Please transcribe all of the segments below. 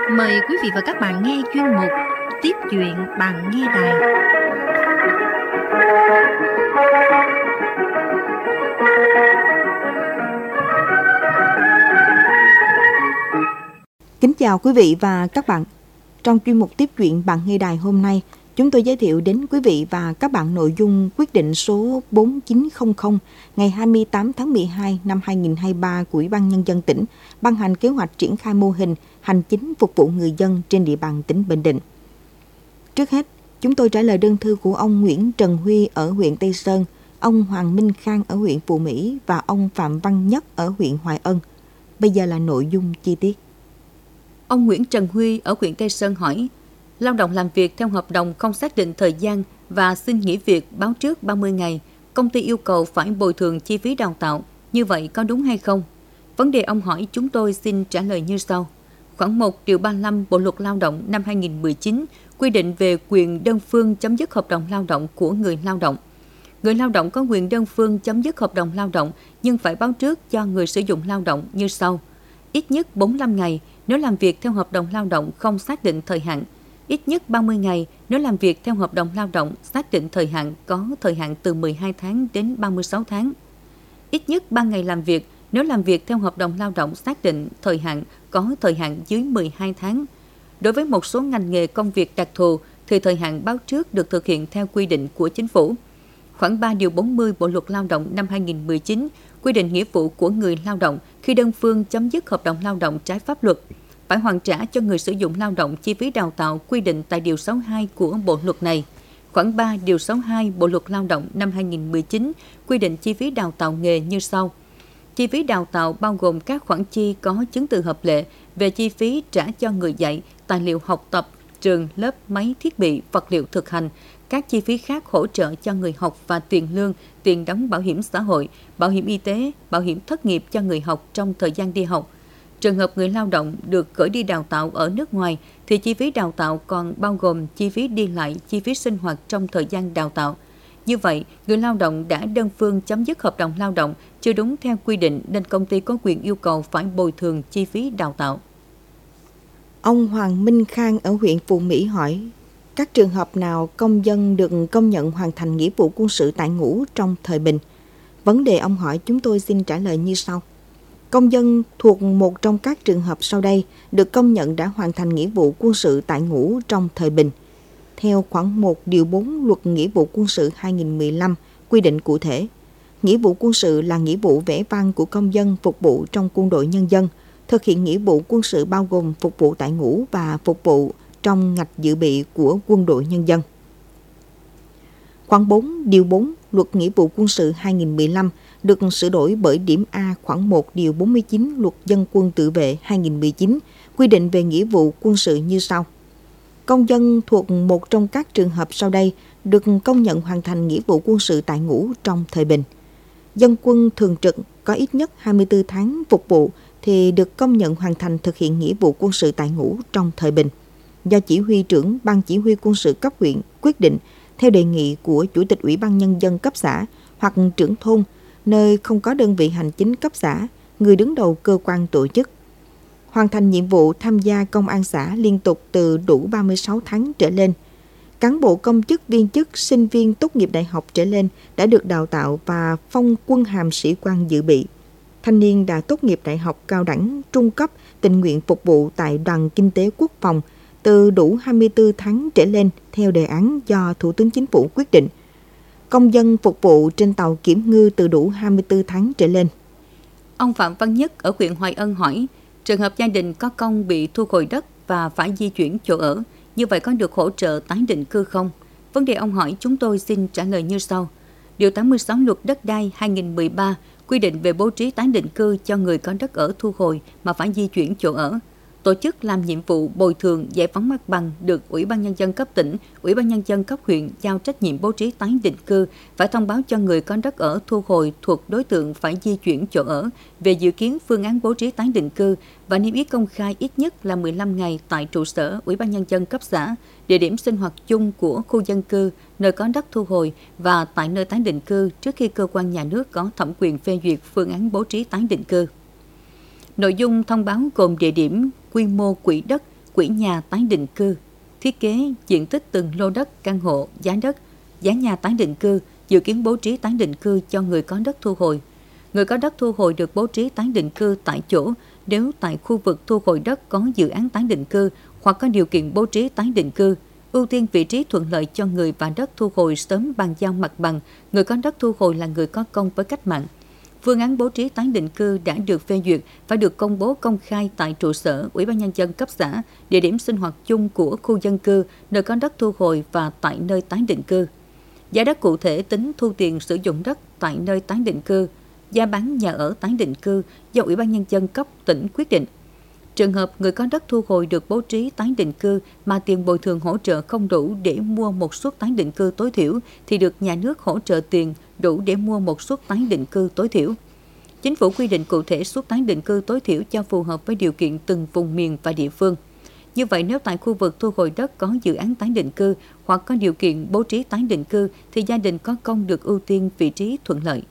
Mời quý vị và các bạn nghe chuyên mục Tiếp chuyện bằng nghe đài. Kính chào quý vị và các bạn. Trong chuyên mục Tiếp chuyện bằng nghe đài hôm nay, chúng tôi giới thiệu đến quý vị và các bạn nội dung quyết định số 4900 ngày 28 tháng 12 năm 2023 của Ủy ban Nhân dân tỉnh ban hành kế hoạch triển khai mô hình hành chính phục vụ người dân trên địa bàn tỉnh Bình Định. Trước hết, chúng tôi trả lời đơn thư của ông Nguyễn Trần Huy ở huyện Tây Sơn, ông Hoàng Minh Khang ở huyện Phù Mỹ và ông Phạm Văn Nhất ở huyện Hoài Ân. Bây giờ là nội dung chi tiết. Ông Nguyễn Trần Huy ở huyện Tây Sơn hỏi, lao động làm việc theo hợp đồng không xác định thời gian và xin nghỉ việc báo trước 30 ngày, công ty yêu cầu phải bồi thường chi phí đào tạo, như vậy có đúng hay không? Vấn đề ông hỏi chúng tôi xin trả lời như sau. Khoản 1 điều 35 Bộ luật Lao động năm 2019 quy định về quyền đơn phương chấm dứt hợp đồng lao động của người lao động. Người lao động có quyền đơn phương chấm dứt hợp đồng lao động nhưng phải báo trước cho người sử dụng lao động như sau. Ít nhất 45 ngày nếu làm việc theo hợp đồng lao động không xác định thời hạn. Ít nhất 30 ngày nếu làm việc theo hợp đồng lao động xác định thời hạn có thời hạn từ 12 tháng đến 36 tháng. Ít nhất 3 ngày làm việc nếu làm việc theo hợp đồng lao động xác định thời hạn có thời hạn dưới 12 tháng. Đối với một số ngành nghề công việc đặc thù thì thời hạn báo trước được thực hiện theo quy định của chính phủ. Khoảng 3 điều 40 Bộ luật Lao động năm 2019 quy định nghĩa vụ của người lao động khi đơn phương chấm dứt hợp đồng lao động trái pháp luật phải hoàn trả cho người sử dụng lao động chi phí đào tạo quy định tại điều 62 của bộ luật này. Khoảng 3 điều 62 Bộ luật Lao động năm 2019 quy định chi phí đào tạo nghề như sau. Chi phí đào tạo bao gồm các khoản chi có chứng từ hợp lệ về chi phí trả cho người dạy, tài liệu học tập, trường, lớp, máy, thiết bị, vật liệu thực hành, các chi phí khác hỗ trợ cho người học và tiền lương, tiền đóng bảo hiểm xã hội, bảo hiểm y tế, bảo hiểm thất nghiệp cho người học trong thời gian đi học. Trường hợp người lao động được gửi đi đào tạo ở nước ngoài thì chi phí đào tạo còn bao gồm chi phí đi lại, chi phí sinh hoạt trong thời gian đào tạo. Như vậy, người lao động đã đơn phương chấm dứt hợp đồng lao động chưa đúng theo quy định nên công ty có quyền yêu cầu phải bồi thường chi phí đào tạo. Ông Hoàng Minh Khang ở huyện Phù Mỹ hỏi, các trường hợp nào công dân được công nhận hoàn thành nghĩa vụ quân sự tại ngũ trong thời bình? Vấn đề ông hỏi chúng tôi xin trả lời như sau. Công dân thuộc một trong các trường hợp sau đây được công nhận đã hoàn thành nghĩa vụ quân sự tại ngũ trong thời bình. Theo khoản 1 điều 4 Luật Nghĩa vụ quân sự 2015 quy định cụ thể, nghĩa vụ quân sự là nghĩa vụ vẻ vang của công dân phục vụ trong quân đội nhân dân. Thực hiện nghĩa vụ quân sự bao gồm phục vụ tại ngũ và phục vụ trong ngạch dự bị của quân đội nhân dân. Khoản 4 điều 4 Luật Nghĩa vụ quân sự 2015 được sửa đổi bởi điểm A khoản 1 điều 49 Luật Dân quân tự vệ 2019 quy định về nghĩa vụ quân sự như sau. Công dân thuộc một trong các trường hợp sau đây được công nhận hoàn thành nghĩa vụ quân sự tại ngũ trong thời bình. Dân quân thường trực có ít nhất 24 tháng phục vụ thì được công nhận hoàn thành thực hiện nghĩa vụ quân sự tại ngũ trong thời bình. Do chỉ huy trưởng Ban Chỉ huy quân sự cấp huyện quyết định theo đề nghị của Chủ tịch Ủy ban Nhân dân cấp xã hoặc trưởng thôn, nơi không có đơn vị hành chính cấp xã, người đứng đầu cơ quan tổ chức. Hoàn thành nhiệm vụ tham gia công an xã liên tục từ đủ 36 tháng trở lên. Cán bộ công chức viên chức, sinh viên tốt nghiệp đại học trở lên đã được đào tạo và phong quân hàm sĩ quan dự bị. Thanh niên đã tốt nghiệp đại học cao đẳng, trung cấp, tình nguyện phục vụ tại Đoàn Kinh tế Quốc phòng từ đủ 24 tháng trở lên theo đề án do Thủ tướng Chính phủ quyết định. Công dân phục vụ trên tàu kiểm ngư từ đủ 24 tháng trở lên. Ông Phạm Văn Nhất ở huyện Hoài Ân hỏi, trường hợp gia đình có công bị thu hồi đất và phải di chuyển chỗ ở, như vậy có được hỗ trợ tái định cư không? Vấn đề ông hỏi chúng tôi xin trả lời như sau. Điều 86 Luật Đất đai 2013 quy định về bố trí tái định cư cho người có đất ở thu hồi mà phải di chuyển chỗ ở. Tổ chức làm nhiệm vụ bồi thường giải phóng mặt bằng được Ủy ban Nhân dân cấp tỉnh, Ủy ban Nhân dân cấp huyện giao trách nhiệm bố trí tái định cư phải thông báo cho người có đất ở thu hồi thuộc đối tượng phải di chuyển chỗ ở về dự kiến phương án bố trí tái định cư và niêm yết công khai ít nhất là 15 ngày tại trụ sở Ủy ban Nhân dân cấp xã, địa điểm sinh hoạt chung của khu dân cư, nơi có đất thu hồi và tại nơi tái định cư trước khi cơ quan nhà nước có thẩm quyền phê duyệt phương án bố trí tái định cư. Nội dung thông báo gồm địa điểm, quy mô quỹ đất, quỹ nhà tái định cư, thiết kế diện tích từng lô đất, căn hộ, giá nhà tái định cư, dự kiến bố trí tái định cư cho người có đất thu hồi. Người có đất thu hồi được bố trí tái định cư tại chỗ nếu tại khu vực thu hồi đất có dự án tái định cư hoặc có điều kiện bố trí tái định cư. Ưu tiên vị trí thuận lợi cho người và đất thu hồi sớm bàn giao mặt bằng. Người có đất thu hồi là người có công với cách mạng. Phương án bố trí tái định cư đã được phê duyệt phải được công bố công khai tại trụ sở Ủy ban Nhân dân cấp xã, địa điểm sinh hoạt chung của khu dân cư, nơi có đất thu hồi và tại nơi tái định cư. Giá đất cụ thể tính thu tiền sử dụng đất tại nơi tái định cư, giá bán nhà ở tái định cư do Ủy ban Nhân dân cấp tỉnh quyết định. Trường hợp người có đất thu hồi được bố trí tái định cư mà tiền bồi thường hỗ trợ không đủ để mua một suất tái định cư tối thiểu thì được nhà nước hỗ trợ tiền đủ để mua một suất tái định cư tối thiểu. Chính phủ quy định cụ thể suất tái định cư tối thiểu cho phù hợp với điều kiện từng vùng miền và địa phương. Như vậy, nếu tại khu vực thu hồi đất có dự án tái định cư hoặc có điều kiện bố trí tái định cư thì gia đình có công được ưu tiên vị trí thuận lợi.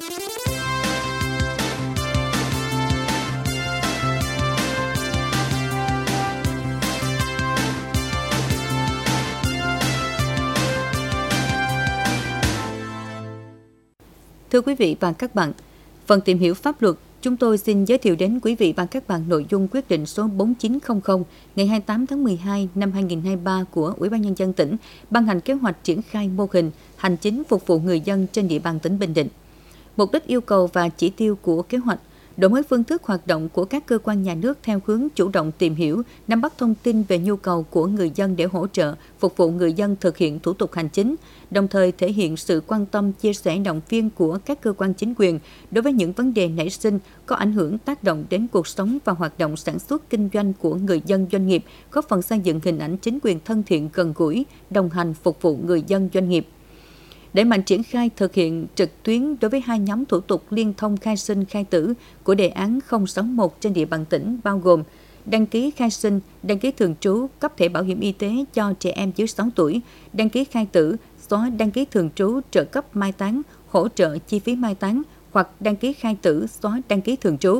Thưa quý vị và các bạn, phần tìm hiểu pháp luật, chúng tôi xin giới thiệu đến quý vị và các bạn nội dung quyết định số 4900 ngày 28 tháng 12 năm 2023 của Ủy ban Nhân dân tỉnh ban hành kế hoạch triển khai mô hình hành chính phục vụ người dân trên địa bàn tỉnh Bình Định. Mục đích, yêu cầu và chỉ tiêu của kế hoạch: đổi mới phương thức hoạt động của các cơ quan nhà nước theo hướng chủ động tìm hiểu, nắm bắt thông tin về nhu cầu của người dân để hỗ trợ, phục vụ người dân thực hiện thủ tục hành chính, đồng thời thể hiện sự quan tâm, chia sẻ, động viên của các cơ quan chính quyền đối với những vấn đề nảy sinh có ảnh hưởng tác động đến cuộc sống và hoạt động sản xuất kinh doanh của người dân doanh nghiệp, góp phần xây dựng hình ảnh chính quyền thân thiện, gần gũi, đồng hành phục vụ người dân doanh nghiệp. Đẩy mạnh triển khai thực hiện trực tuyến đối với 2 nhóm thủ tục liên thông khai sinh khai tử của đề án 061 trên địa bàn tỉnh, bao gồm đăng ký khai sinh, đăng ký thường trú, cấp thẻ bảo hiểm y tế cho trẻ em dưới 6 tuổi, đăng ký khai tử, xóa đăng ký thường trú, trợ cấp mai táng, hỗ trợ chi phí mai táng hoặc đăng ký khai tử, xóa đăng ký thường trú.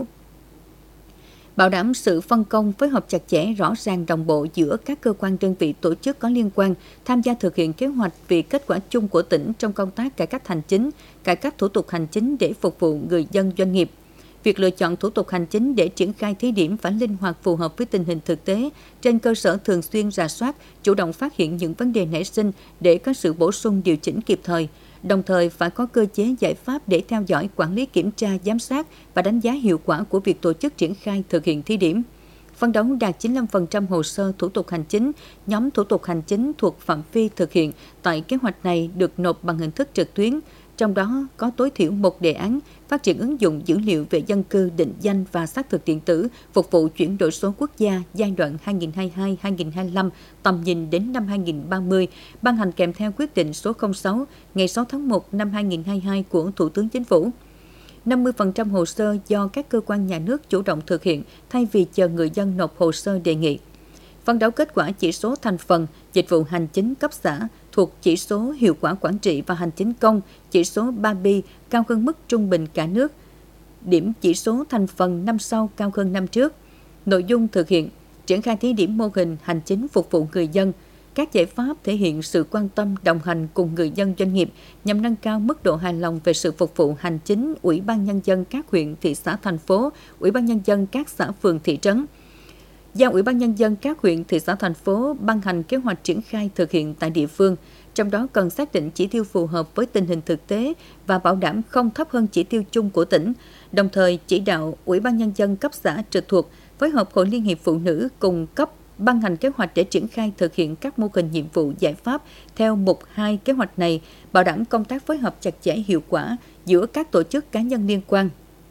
Bảo đảm sự phân công, phối hợp chặt chẽ, rõ ràng, đồng bộ giữa các cơ quan, đơn vị, tổ chức có liên quan tham gia thực hiện kế hoạch vì kết quả chung của tỉnh trong công tác cải cách hành chính, cải cách thủ tục hành chính để phục vụ người dân doanh nghiệp. Việc lựa chọn thủ tục hành chính để triển khai thí điểm phải linh hoạt, phù hợp với tình hình thực tế, trên cơ sở thường xuyên rà soát, chủ động phát hiện những vấn đề nảy sinh để có sự bổ sung, điều chỉnh kịp thời. Đồng thời phải có cơ chế, giải pháp để theo dõi, quản lý, kiểm tra, giám sát và đánh giá hiệu quả của việc tổ chức triển khai thực hiện thí điểm. Phấn đấu đạt 95% hồ sơ thủ tục hành chính, nhóm thủ tục hành chính thuộc phạm vi thực hiện tại kế hoạch này được nộp bằng hình thức trực tuyến, trong đó có tối thiểu một đề án phát triển ứng dụng dữ liệu về dân cư, định danh và xác thực điện tử phục vụ chuyển đổi số quốc gia giai đoạn 2022-2025, tầm nhìn đến năm 2030, ban hành kèm theo quyết định số 06 ngày 6 tháng 1 năm 2022 của Thủ tướng Chính phủ. 50% hồ sơ do các cơ quan nhà nước chủ động thực hiện thay vì chờ người dân nộp hồ sơ đề nghị. Phấn đấu kết quả chỉ số thành phần dịch vụ hành chính cấp xã thuộc chỉ số hiệu quả quản trị và hành chính công, chỉ số 3B cao hơn mức trung bình cả nước. Điểm chỉ số thành phần năm sau cao hơn năm trước. Nội dung thực hiện: triển khai thí điểm mô hình hành chính phục vụ người dân. Các giải pháp thể hiện sự quan tâm, đồng hành cùng người dân doanh nghiệp nhằm nâng cao mức độ hài lòng về sự phục vụ hành chính Ủy ban Nhân dân các huyện, thị xã, thành phố, Ủy ban Nhân dân các xã, phường, thị trấn. Giao Ủy ban Nhân dân các huyện, thị xã, thành phố ban hành kế hoạch triển khai thực hiện tại địa phương, trong đó cần xác định chỉ tiêu phù hợp với tình hình thực tế và bảo đảm không thấp hơn chỉ tiêu chung của tỉnh, đồng thời chỉ đạo Ủy ban Nhân dân cấp xã trực thuộc phối hợp Hội Liên hiệp Phụ nữ cùng cấp ban hành kế hoạch để triển khai thực hiện các mô hình, nhiệm vụ, giải pháp theo mục 2 kế hoạch này, bảo đảm công tác phối hợp chặt chẽ, hiệu quả giữa các tổ chức, cá nhân liên quan.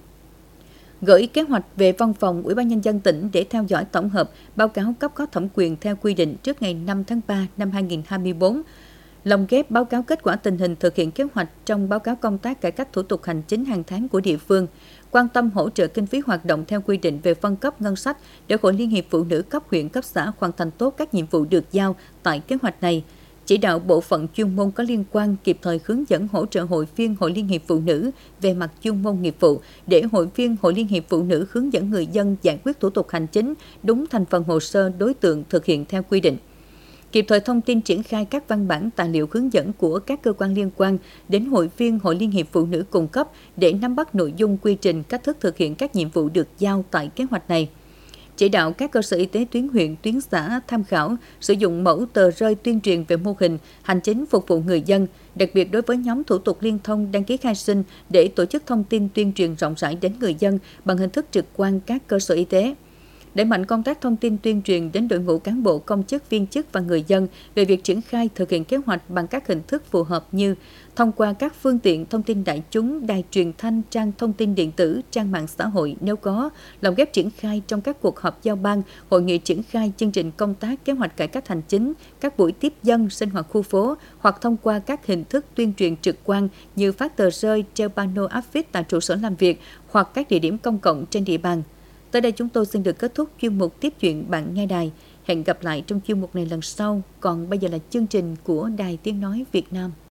Gửi kế hoạch về Văn phòng Ủy ban Nhân dân tỉnh để theo dõi, tổng hợp, báo cáo cấp có thẩm quyền theo quy định trước ngày 5 tháng 3 năm 2024. Lồng ghép báo cáo kết quả tình hình thực hiện kế hoạch trong báo cáo công tác cải cách thủ tục hành chính hàng tháng của địa phương. Quan tâm hỗ trợ kinh phí hoạt động theo quy định về phân cấp ngân sách để Hội Liên hiệp Phụ nữ cấp huyện, cấp xã hoàn thành tốt các nhiệm vụ được giao tại kế hoạch này. chỉ đạo bộ phận chuyên môn có liên quan kịp thời hướng dẫn hỗ trợ hội viên Hội Liên hiệp Phụ nữ về mặt chuyên môn nghiệp vụ để hội viên Hội Liên hiệp Phụ nữ hướng dẫn người dân giải quyết thủ tục hành chính đúng thành phần hồ sơ đối tượng thực hiện theo quy định. Kịp thời thông tin triển khai các văn bản tài liệu hướng dẫn của các cơ quan liên quan đến hội viên Hội Liên hiệp Phụ nữ cung cấp để nắm bắt nội dung, quy trình, cách thức thực hiện các nhiệm vụ được giao tại kế hoạch này. Chỉ đạo các cơ sở y tế tuyến huyện, tuyến xã tham khảo, sử dụng mẫu tờ rơi tuyên truyền về mô hình hành chính phục vụ người dân, đặc biệt đối với nhóm thủ tục liên thông đăng ký khai sinh để tổ chức thông tin tuyên truyền rộng rãi đến người dân bằng hình thức trực quan các cơ sở y tế. Đẩy mạnh công tác thông tin tuyên truyền đến đội ngũ cán bộ, công chức, viên chức và người dân về việc triển khai thực hiện kế hoạch bằng các hình thức phù hợp như thông qua các phương tiện thông tin đại chúng, đài truyền thanh, trang thông tin điện tử, trang mạng xã hội nếu có, lồng ghép triển khai trong các cuộc họp giao ban, hội nghị triển khai chương trình công tác, kế hoạch cải cách hành chính, các buổi tiếp dân, sinh hoạt khu phố hoặc thông qua các hình thức tuyên truyền trực quan như phát tờ rơi, treo pano áp phích tại trụ sở làm việc hoặc các địa điểm công cộng trên địa bàn. Tới đây chúng tôi xin được kết thúc chuyên mục Tiếp chuyện bạn nghe đài. Hẹn gặp lại trong chuyên mục này lần sau. Còn bây giờ là chương trình của Đài Tiếng Nói Việt Nam.